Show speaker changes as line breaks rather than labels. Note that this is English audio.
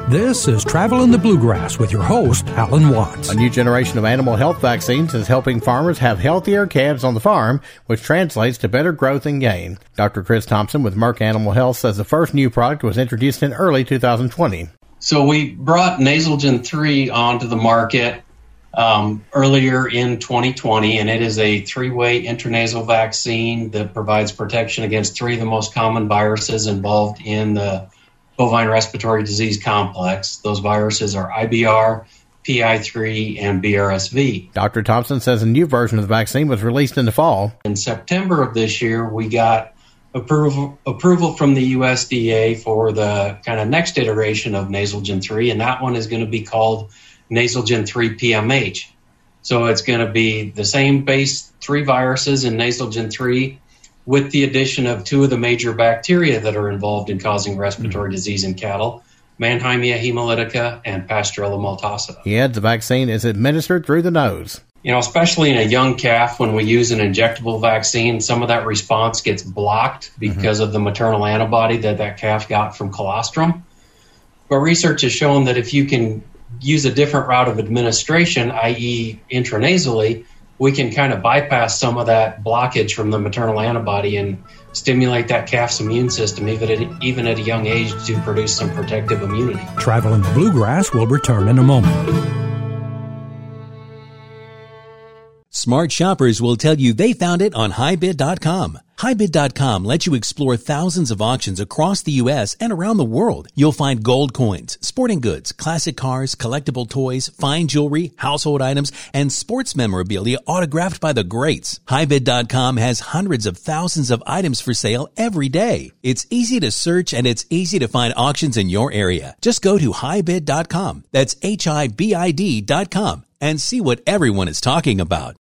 This is Travel in the Bluegrass with your host, Alan Watts.
A new generation of animal health vaccines is helping farmers have healthier calves on the farm, which translates to better growth and gain. Dr. Chris Thompson with Merck Animal Health says the first new product was introduced in early 2020.
So we brought Nasalgen 3 onto the market earlier in 2020, and it is a 3-way intranasal vaccine that provides protection against 3 of the most common viruses involved in the bovine respiratory disease complex. Those viruses are IBR, PI3, and BRSV.
Dr. Thompson says a new version of the vaccine was released in the fall.
In September of this year, we got approval from the USDA for the kind of next iteration of Nasalgen 3, and that one is going to be called Nasalgen 3 PMH. So it's going to be the same base 3 viruses in Nasalgen 3 with the addition of 2 of the major bacteria that are involved in causing respiratory disease in cattle, Mannheimia hemolytica and Pasteurella multacida.
He adds the vaccine is administered through the nose.
You know, especially in a young calf, when we use an injectable vaccine, some of that response gets blocked because of the maternal antibody that calf got from colostrum. But research has shown that if you can use a different route of administration, i.e. intranasally, we can kind of bypass some of that blockage from the maternal antibody and stimulate that calf's immune system, even at a young age, to produce some protective immunity.
Travel in the Bluegrass will return in a moment.
Smart shoppers will tell you they found it on HighBid.com. HighBid.com lets you explore thousands of auctions across the U.S. and around the world. You'll find gold coins, sporting goods, classic cars, collectible toys, fine jewelry, household items, and sports memorabilia autographed by the greats. HighBid.com has hundreds of thousands of items for sale every day. It's easy to search and it's easy to find auctions in your area. Just go to HighBid.com. That's HIBID.com and see what everyone is talking about.